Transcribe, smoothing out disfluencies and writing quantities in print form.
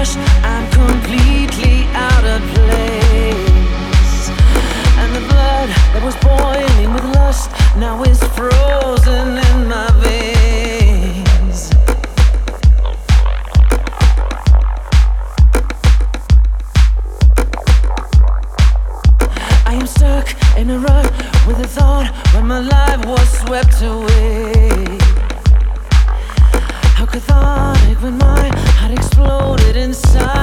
rush, I'm completely out of place. And the blood that was boiling with lust now is frozen in my veins. I am stuck in a rut with a thought when my life was swept away. How cathartic when my heart exploded inside.